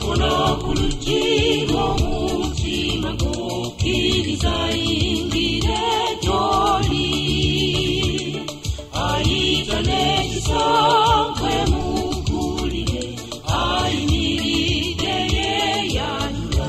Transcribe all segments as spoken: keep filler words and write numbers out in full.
Ono kulujiro mutima go kiriza ingire joli aitane kisangwe mugulire ainiride yanyura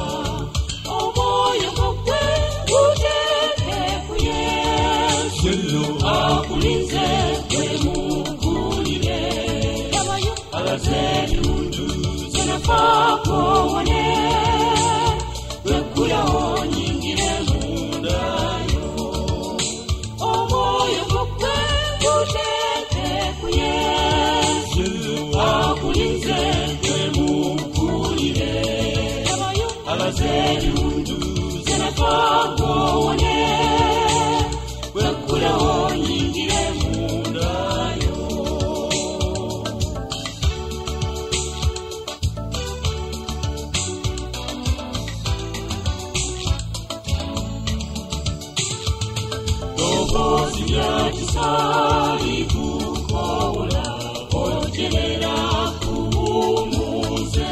omoyo kokwe uteke kuyesu akulinze kwe mugulire alazeli Pako wane wekula onyingire mundayo omoyo kokwe kuteke kuyesu akulinze kwe mugulire alazeli undu zena pako wane wekula onyingire mundayo Ozia kisari kukola ojelera kumuze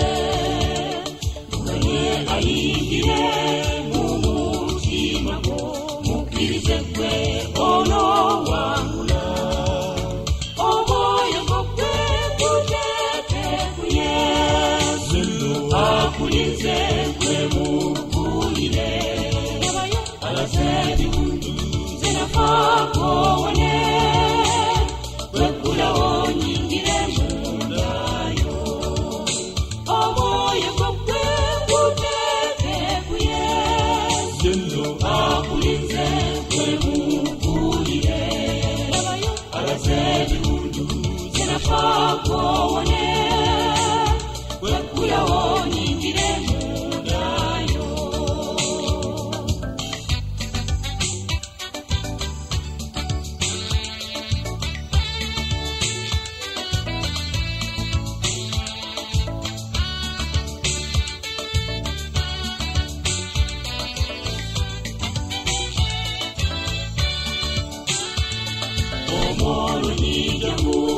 Mwenye aingire mumutima go mukirize kwe ono wangula Omoyo kokwe kuteke kuyesu akulinze kwe mugulire Alazedi Pako wane wekula onyingire mundayo omoyo kokwe kuteke kuyesu akulinze kwe mugulire alazeli undu zena pako wane wekula onyingire mundayo Omolo ni jamu